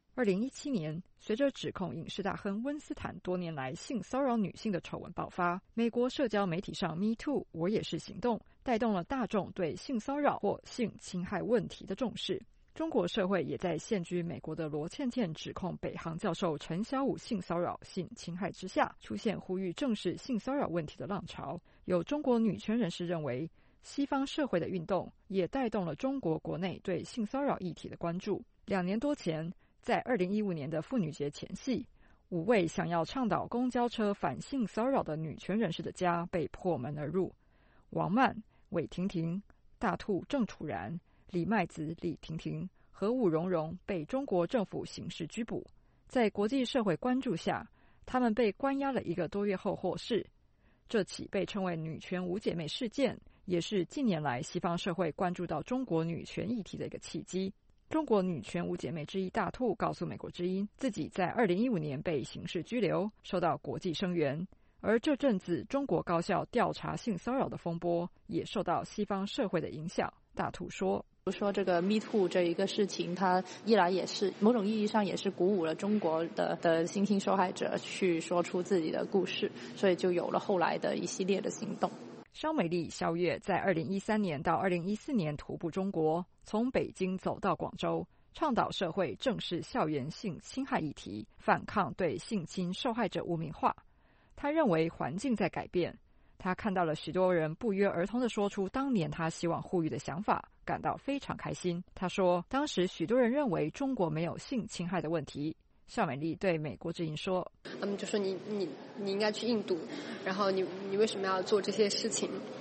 2017年，随着指控影视大亨温斯坦多年来性骚扰女性的丑闻爆发，美国社交媒体上 MeToo 我也是行动带动了大众对性骚扰或性侵害问题的重视。中国社会也在现居美国的罗倩倩指控北航教授陈小武性骚扰、性侵害之下，出现呼吁正视性骚扰问题的浪潮。有中国女权人士认为，西方社会的运动也带动了中国国内对性骚扰议题的关注。2年多前，在2015年的妇女节前夕，5位想要倡导公交车反性骚扰的女权人士的家被破门而入。王曼、韦婷婷、大兔郑楚然、李麦子李婷婷和武荣荣被中国政府刑事拘捕。在国际社会关注下，他们被关押了1个多月后获释。这起被称为女权五姐妹事件，也是近年来西方社会关注到中国女权议题的一个契机。中国女权五姐妹之一大兔告诉美国之音，自己在2015年被刑事拘留，受到国际声援。而这阵子中国高校调查性骚扰的风波也受到西方社会的影响。大兔说， 这个 MeToo 这一个事情，它一来也是某种意义上也是鼓舞了中国的性侵受害者去说出自己的故事，所以就有了后来的一系列的行动。 肖美丽、肖月在2013年到2014年徒步中国，从北京走到广州，倡导社会正视校园性侵害议题，反抗对性侵受害者污名化。他认为环境在改变，他看到了许多人不约而同地说出当年他希望呼吁的想法，感到非常开心。他说，当时许多人认为中国没有性侵害的问题。邵美丽对美国之音说， 就说你应该去印度，然后你为什么要做这些事情？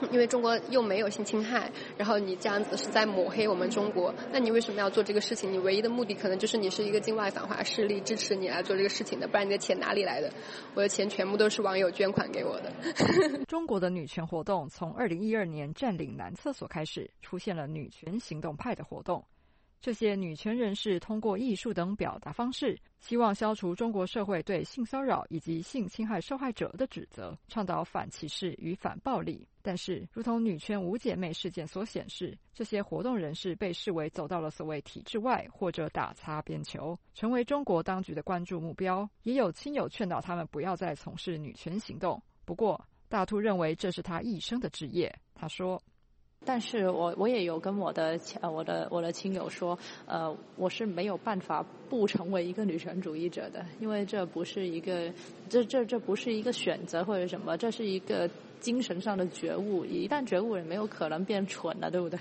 因为中国又没有性侵害，然后你这样子是在抹黑我们中国，那你为什么要做这个事情？你唯一的目的可能就是你是一个境外反华势力支持你来做这个事情的，不然你的钱哪里来的？我的钱全部都是网友捐款给我的。 中国的女权活动从2012年占领男厕所开始，出现了女权行动派的活动。这些女权人士通过艺术等表达方式，希望消除中国社会对性骚扰以及性侵害受害者的指责，倡导反歧视与反暴力。但是，如同女权五姐妹事件所显示，这些活动人士被视为走到了所谓体制外，或者打擦边球，成为中国当局的关注目标。也有亲友劝导他们不要再从事女权行动。不过，大兔认为这是他一生的志业。他说， 但是我也有跟我的亲友说，我是没有办法不成为一个女权主义者的，因为这不是一个这不是一个选择或者什么，这是一个精神上的觉悟。一旦觉悟，也没有可能变蠢了，对不对？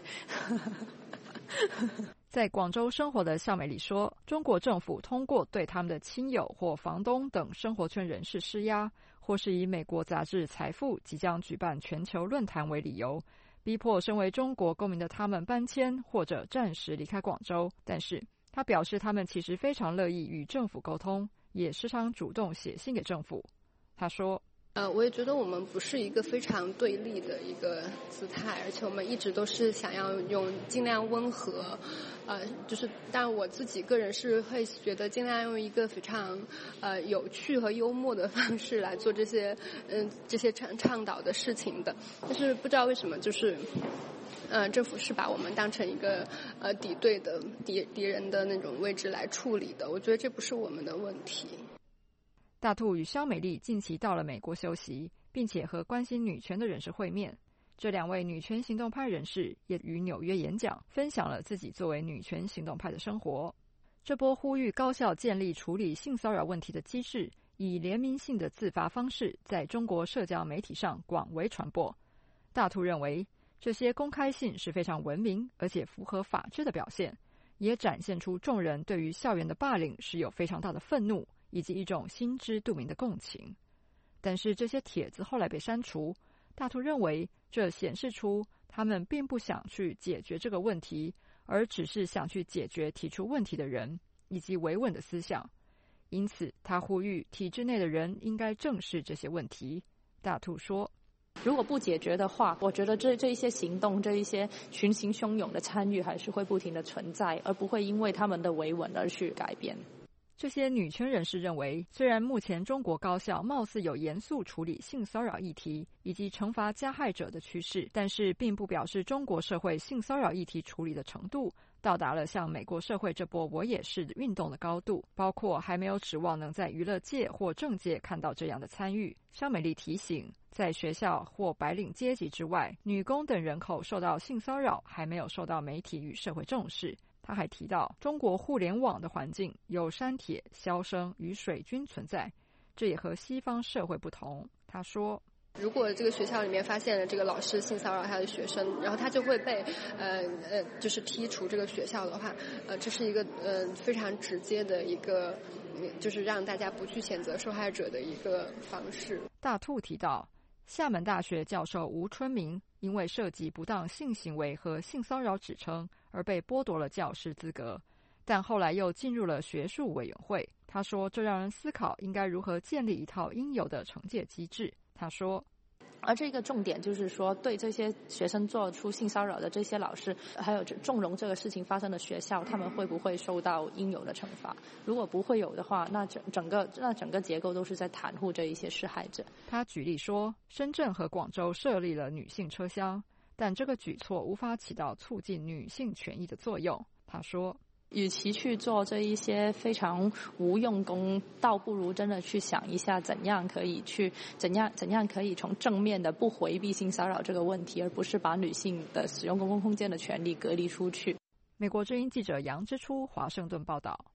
在广州生活的夏美丽说，中国政府通过对他们的亲友或房东等生活圈人士施压，或是以美国杂志《财富》即将举办全球论坛为理由，逼迫身为中国公民的他们搬迁或者暂时离开广州。但是他表示他们其实非常乐意与政府沟通，也时常主动写信给政府。他说， 我也觉得我们不是一个非常对立的一个姿态，而且我们一直都是想要用尽量温和，但我自己个人是会觉得尽量用一个非常有趣和幽默的方式来做这些倡导的事情的。但是不知道为什么，政府是把我们当成一个敌对的敌人的那种位置来处理的。我觉得这不是我们的问题。 大兔与肖美丽近期到了美国休息，并且和关心女权的人士会面。这两位女权行动派人士也于纽约演讲，分享了自己作为女权行动派的生活。这波呼吁高效建立处理性骚扰问题的机制，以联名性的自发方式在中国社交媒体上广为传播。大兔认为，这些公开信是非常文明而且符合法治的表现，也展现出众人对于校园的霸凌是有非常大的愤怒，以及一种心知肚明的共情。但是这些帖子后来被删除，大兔认为这显示出他们并不想去解决这个问题，而只是想去解决提出问题的人以及维稳的思想。因此他呼吁体制内的人应该正视这些问题。大兔说， 如果不解决的话，我觉得这一些行动，这一些群情汹涌的参与还是会不停的存在，而不会因为他们的维稳而去改变。 这些女权人士认为，虽然目前中国高校貌似有严肃处理性骚扰议题以及惩罚加害者的趋势，但是并不表示中国社会性骚扰议题处理的程度到达了像美国社会这波我也是运动的高度，包括还没有指望能在娱乐界或政界看到这样的参与。肖美丽提醒，在学校或白领阶级之外，女工等人口受到性骚扰还没有受到媒体与社会重视。他还提到，中国互联网的环境有删帖、销声与水军存在，这也和西方社会不同。他说， 如果这个学校里面发现了这个老师性骚扰他的学生，然后他就会被就是剔除这个学校的话，这是一个非常直接的一个就是让大家不去谴责受害者的一个方式。 大兔提到，厦门大学教授吴春明因为涉及不当性行为和性骚扰指称而被剥夺了教师资格，但后来又进入了学术委员会。他说，这让人思考应该如何建立一套应有的惩戒机制。他说， 而这个重点就是说，对这些学生做出性骚扰的这些老师，还有纵容这个事情发生的学校，他们会不会受到应有的惩罚？如果不会有的话，那整个结构都是在袒护这一些施害者。 他举例说，深圳和广州设立了女性车厢，但这个举措无法起到促进女性权益的作用。他说， 与其去做这一些非常无用功，倒不如真的去想一下怎样可以从正面的不回避性骚扰这个问题，而不是把女性的使用公共空间的权利隔离出去。 美国之音记者杨之初华盛顿报道。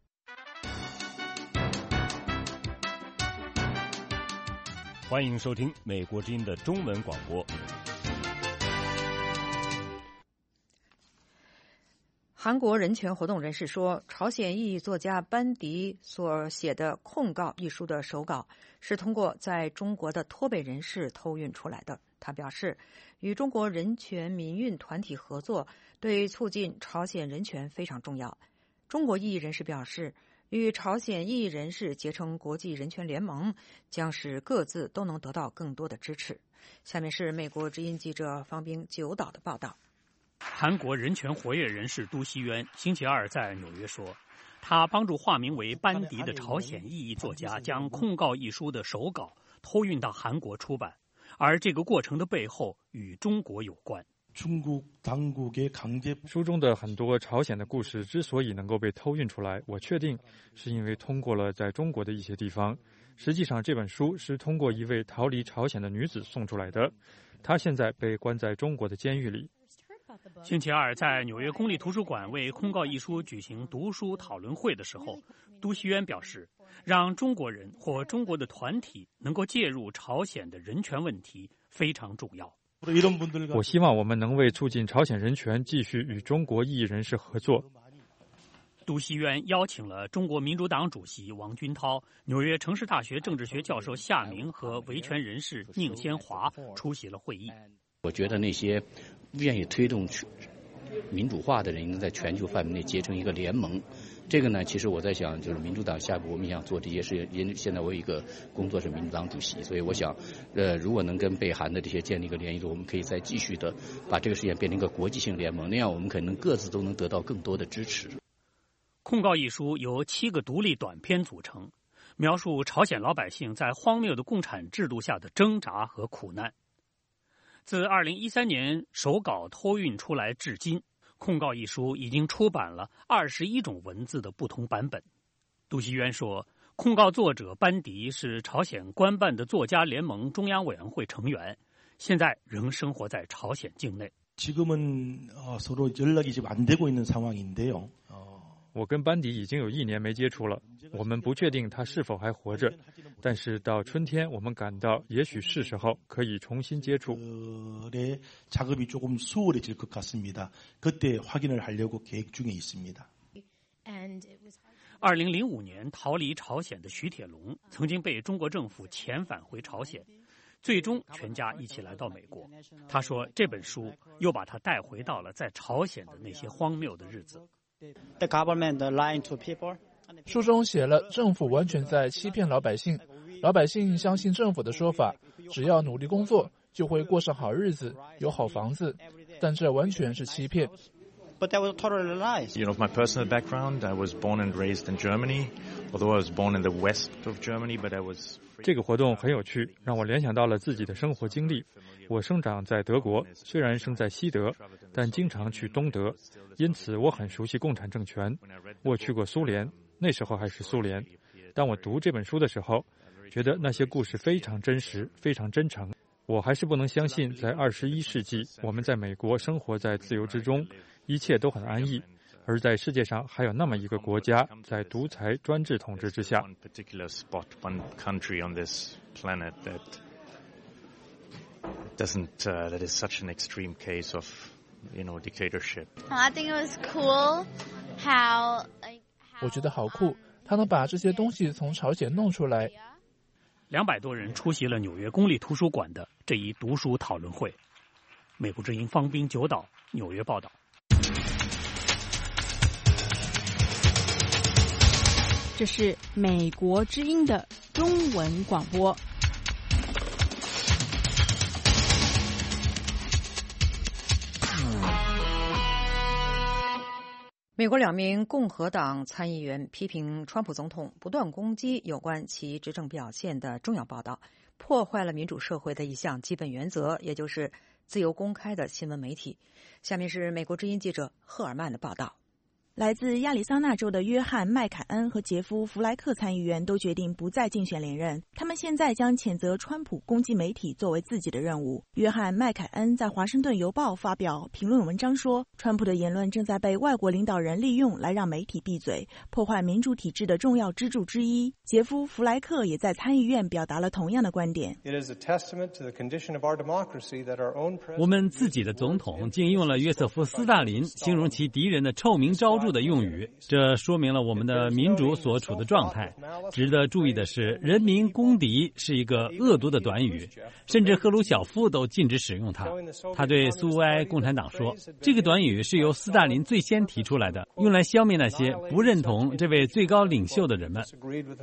欢迎收听美国之音的中文广播。 韩国人权活动人士说，朝鲜裔作家班迪所写的《控告》一书的手稿是通过在中国的脱北人士偷运出来的。 他表示，与中国人权民运团体合作对促进朝鲜人权非常重要。中国异议人士表示，与朝鲜异议人士结成国际人权联盟，将使各自都能得到更多的支持。下面是美国之音记者方冰九岛的报道。 韩国人权活跃人士都熙渊星期二在纽约说，他帮助化名为班迪的朝鲜异议作家将控告一书的手稿偷运到韩国出版，而这个过程的背后与中国有关。 书中的很多朝鲜的故事之所以能够被偷运出来，我确定是因为通过了在中国的一些地方。实际上这本书是通过一位逃离朝鲜的女子送出来的，她现在被关在中国的监狱里。 星期二在纽约公立图书馆为控告一书举行读书讨论会的时候，都熙渊表示，让中国人或中国的团体能够介入朝鲜的人权问题非常重要。 我希望我们能为促进朝鲜人权继续与中国异议人士合作。 都熙渊邀请了中国民主党主席王军涛、纽约城市大学政治学教授夏明和维权人士宁先华出席了会议。 我觉得那些愿意推动民主化的人能在全球范围内结成一个联盟。这个呢，其实我在想，就是民主党下一步我们想做这些事，因为现在我有一个工作是民主党主席，所以我想，如果能跟北韩的这些建立一个联谊，我们可以再继续的把这个事件变成一个国际性联盟，那样我们可能各自都能得到更多的支持。 控告一书由7个独立短篇组成，描述朝鲜老百姓在荒谬的共产制度下的挣扎和苦难。自2013年手稿偷运出来至今，控告一书已经出版了21种文字的不同版本。都熙渊说，控告作者班迪是朝鲜官办的作家联盟中央委员会成员，现在仍生活在朝鲜境内。 我跟班迪已经有1年没接触了，我们不确定他是否还活着，但是到春天我们感到也许是时候可以重新接触。 2005年逃离朝鲜的徐铁龙曾经被中国政府遣返回朝鲜，最终全家一起来到美国。他说这本书又把他带回到了在朝鲜的那些荒谬的日子。 书中写了政府完全在欺骗老百姓，老百姓相信政府的说法，只要努力工作就会过上好日子，有好房子，但这完全是欺骗。 But that was totally lies. You know, my personal background, I was born and raised in Germany, although I was born in the west of Germany, but I was... 这个活动很有趣，让我联想到了自己的生活经历。我生长在德国，虽然生在西德，但经常去东德，因此我很熟悉共产政权。我去过苏联，那时候还是苏联。当我读这本书的时候，觉得那些故事非常真实，非常真诚。我还是不能相信，在21世纪，我们在美国生活在自由之中，一切都很安逸，而在世界上还有那么一个国家在独裁专制统治之下。 That is such an extreme case of, dictatorship. I think it was cool how. 我觉得好酷，他能把这些东西从朝鲜弄出来。 200多人出席了纽约公立图书馆的这一读书讨论会。美国之音方冰九岛纽约报道。 这是美国之音的中文广播。 美国2名共和党参议员批评川普总统不断攻击有关其执政表现的重要报道，破坏了民主社会的一项基本原则，也就是自由公开的新闻媒体。下面是美国之音记者赫尔曼的报道。 来自亚利桑那州的约翰·麦凯恩和杰夫·弗莱克参议员都决定不再竞选连任，他们现在将谴责川普攻击媒体作为自己的任务。约翰·麦凯恩在《华盛顿邮报》发表评论文章说，川普的言论正在被外国领导人利用来让媒体闭嘴，破坏民主体制的重要支柱之一。杰夫·弗莱克也在参议院表达了同样的观点。 我们自己的总统竟用了约瑟夫·斯大林形容其敌人的臭名昭著助的用语，这说明了我们的民主所处的状态。值得注意的是，人民公敌是一个恶毒的短语，甚至赫鲁晓夫都禁止使用它。他对苏维埃共产党说，这个短语是由斯大林最先提出来的，用来消灭那些不认同这位最高领袖的人们。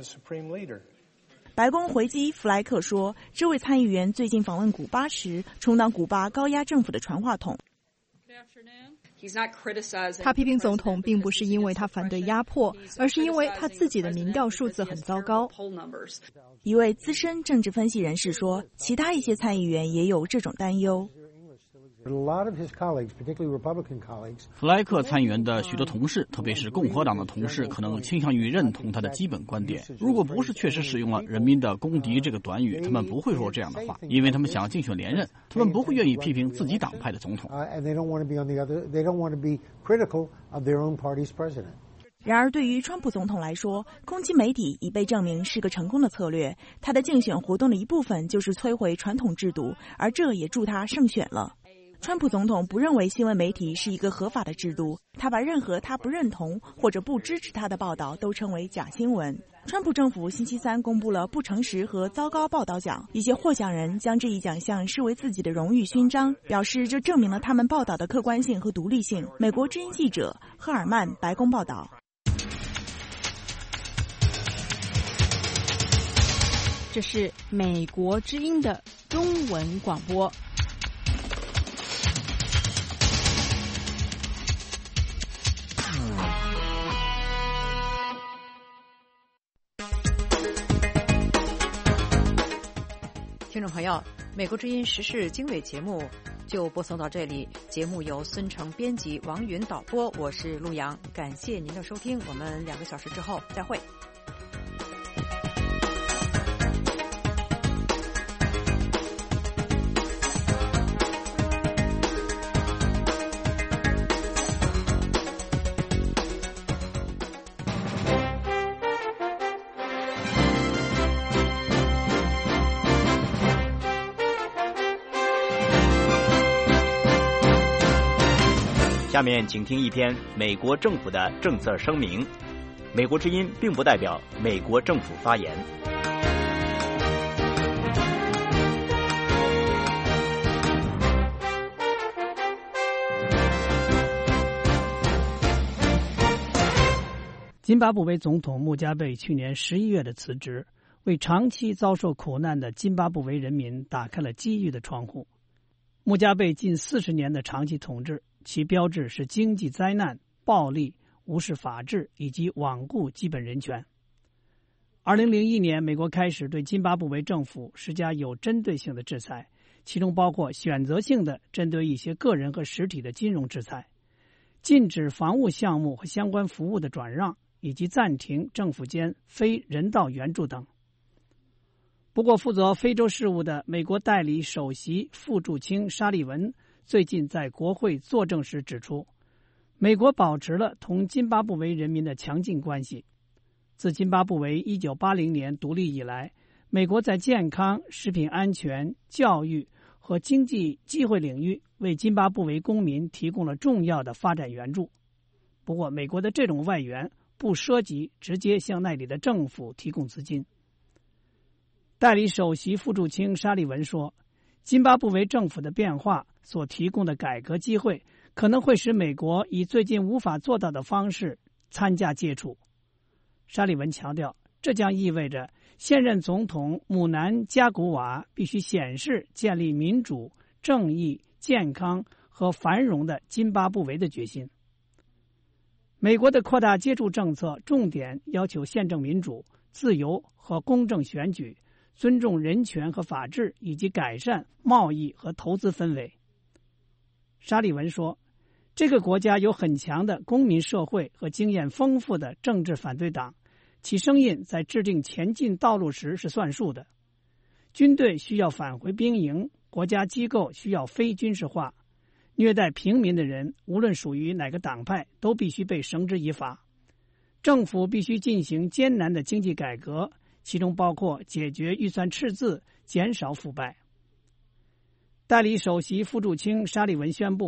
白宫回击弗莱克说，这位参议员最近访问古巴时，充当古巴高压政府的传话筒。 他批评总统并不是因为他反对压迫，而是因为他自己的民调数字很糟糕。 一位资深政治分析人士说，其他一些参议员也有这种担忧。 弗莱克参议员的许多同事，特别是共和党的同事，可能倾向于认同他的基本观点。如果不是确实使用了人民的公敌这个短语，他们不会说这样的话，因为他们想要竞选连任，他们不会愿意批评自己党派的总统。 然而，对于川普总统来说，攻击媒体已被证明是个成功的策略。他的竞选活动的一部分就是摧毁传统制度，而这也助他胜选了。川普总统不认为新闻媒体是一个合法的制度，他把任何他不认同或者不支持他的报道都称为假新闻。川普政府星期三公布了不诚实和糟糕报道奖，一些获奖人将这一奖项视为自己的荣誉勋章，表示这证明了他们报道的客观性和独立性。美国之音记者赫尔曼，白宫报道。 这是美国之音的中文广播。 听众朋友，美国之音时事经纬节目就播送到这里。节目由孙成编辑，王云导播，我是陆阳。感谢您的收听，我们2个小时之后再会。 下面请听一篇美国政府的政策声明。美国之音并不代表美国政府发言。 津巴布韦总统穆加贝去年11月的辞职，为长期遭受苦难的津巴布韦人民打开了机遇的窗户。穆加贝近40年的长期统治，其标志是经济灾难、暴力、无视法治以及罔顾基本人权。2001年，美国开始对津巴布韦政府施加有针对性的制裁，其中包括选择性的针对一些个人和实体的金融制裁，禁止房屋项目和相关服务的转让，以及暂停政府间非人道援助等。不过，负责非洲事务的美国代理首席副驻青沙利文最近在国会作证时指出，美国保持了同津巴布韦人民的强劲关系。自津巴布韦1980年独立以来，美国在健康、食品安全、教育和经济机会领域为津巴布韦公民提供了重要的发展援助。不过，美国的这种外援不涉及直接向那里的政府提供资金。代理首席副驻青沙利文说，津巴布韦政府的变化所提供的改革机会可能会使美国以最近无法做到的方式参加接触。沙利文强调，这将意味着现任总统姆南加古瓦必须显示建立民主、正义、健康和繁荣的津巴布韦的决心。美国的扩大接触政策重点要求宪政民主、自由和公正选举，尊重人权和法治，以及改善贸易和投资氛围。沙利文说，这个国家有很强的公民社会和经验丰富的政治反对党，其声音在制定前进道路时是算数的。军队需要返回兵营，国家机构需要非军事化，虐待平民的人，无论属于哪个党派，都必须被绳之以法。政府必须进行艰难的经济改革，其中包括解决预算赤字、减少腐败。代理首席副驻青沙利文宣布，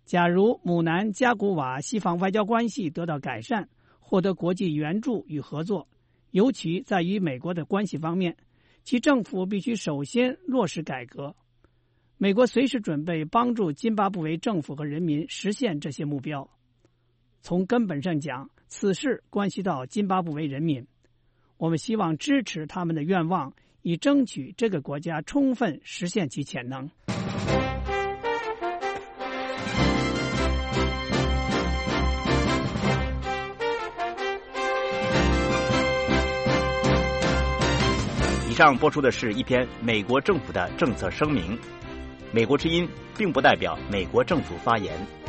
假如姆南加古瓦西方外交关系得到改善，获得国际援助与合作，尤其在与美国的关系方面，其政府必须首先落实改革。美国随时准备帮助津巴布韦政府和人民实现这些目标。从根本上讲，此事关系到津巴布韦人民，我们希望支持他们的愿望，以争取这个国家充分实现其潜能。 以上播出的是一篇美国政府的政策声明。美国之音并不代表美国政府发言。